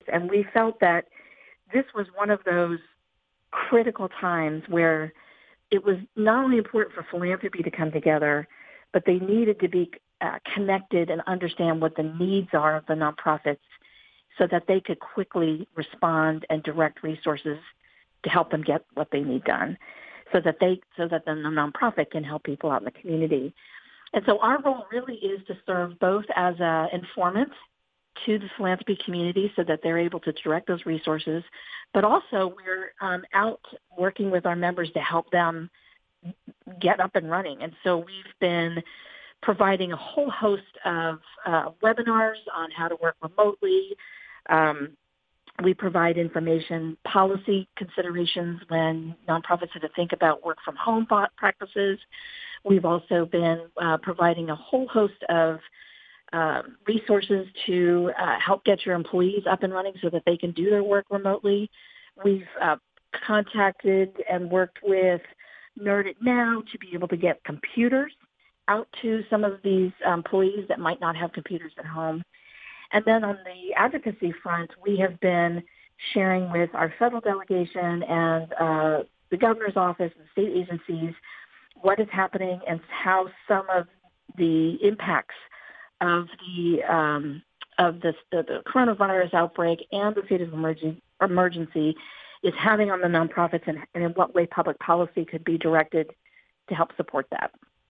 And we felt that this was one of those critical times where it was not only important for philanthropy to come together, but they needed to be connected and understand what the needs are of the nonprofits so that they could quickly respond and direct resources to help them get what they need done, so that the nonprofit can help people out in the community. And so our role really is to serve both as an informant to the philanthropy community so that they're able to direct those resources, but also we're out working with our members to help them get up and running. And so we've been providing a whole host of webinars on how to work remotely. We provide information, policy considerations when nonprofits have to think about work from home practices. We've also been providing a whole host of resources to help get your employees up and running so that they can do their work remotely. We've contacted and worked with Nerd It Now to be able to get computers out to some of these employees that might not have computers at home. And then on the advocacy front, we have been sharing with our federal delegation and the governor's office and state agencies what is happening and how some of the impacts of the coronavirus outbreak and the state of emergency is having on the nonprofits and in what way public policy could be directed to help support that.